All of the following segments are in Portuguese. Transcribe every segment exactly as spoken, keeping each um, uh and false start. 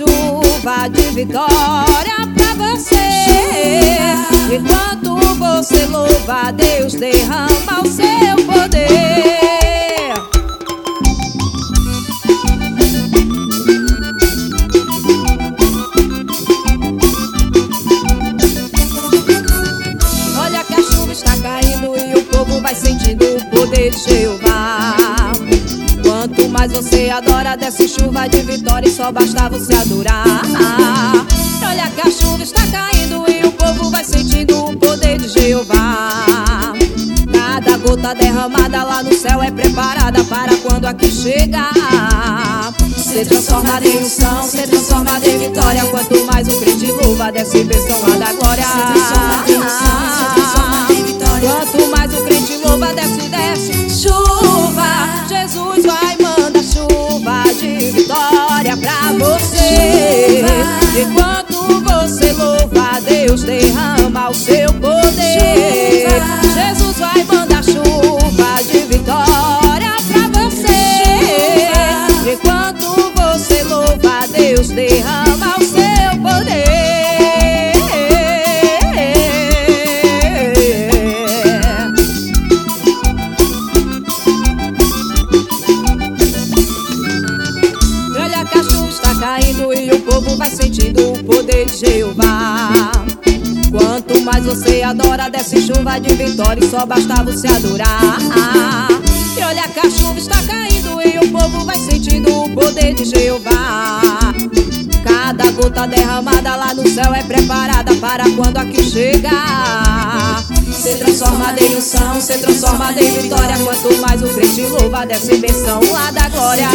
chuva de vitória pra você. Enquanto você louva, Deus derrama o seu poder. Olha que a chuva está caindo e o povo vai sentindo o poder de Jeová. Quanto mais você adora, desce chuva de vitória e só basta você adorar. Olha que a chuva está caindo e o povo vai sentindo o poder de Jeová. Cada gota derramada lá no céu é preparada para quando aqui chegar. Ser transformada em unção, ser transformada em vitória. Quanto mais o crente louva, desce bênção lá da glória. Ser transformada em unção, ser transformada em vitória. Quanto mais o crente louva, desce, desce chuva. Jesus vai mandar chuva de vitória pra você. Enquanto você louva, Deus derrama o seu poder. Jesus vai mandar chuva de vitória pra você. Enquanto você louva, Deus derrama o seu poder. Olha que a chuva está caindo e o povo vai sentindo o poder de Jeová. Quanto mais você adora, desce chuva de vitória e só basta você adorar. E olha que a chuva está caindo e o povo vai sentindo o poder de Jeová. Cada gota derramada lá no céu é preparada para quando aqui chegar. Ser transformada em unção, ser transformada em vitória. Quanto mais o crente louva, desce bênção lá da glória.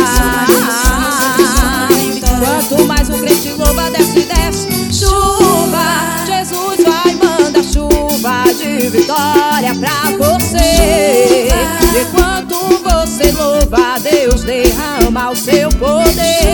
Quanto mais o crente louva, desce, desce chuva. Jesus vai mandar chuva de vitória pra você. Enquanto você louva, Deus derrama o seu poder.